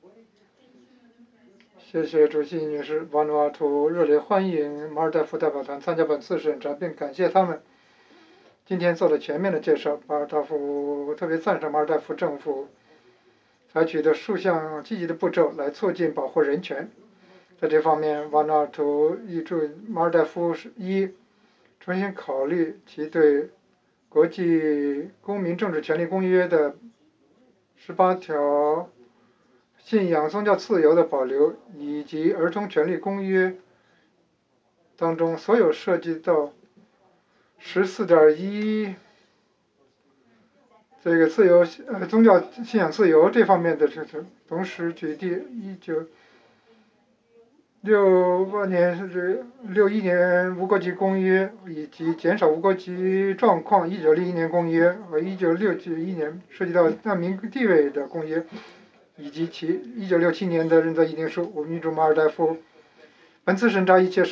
谢谢主席女士。瓦努阿图热烈欢迎马尔代夫代表团参加本次审查，并感谢他们今天做了全面的介绍。马尔代夫特别赞赏马尔代夫政府采取的数项积极的步骤来促进保护人权。在这方面，瓦努阿图预祝马尔代夫重新考虑其对国际公民政治权利公约的18条信仰宗教自由的保留，以及儿童权利公约当中所有涉及到14.1这个宗教信仰自由这方面的政策。同时举例61年无国籍公约，以及减少无国籍状况1961年公约和1961年涉及到难民地位的公约，以及其1967年的认罪议定书。我们预祝马尔代夫本次审查一切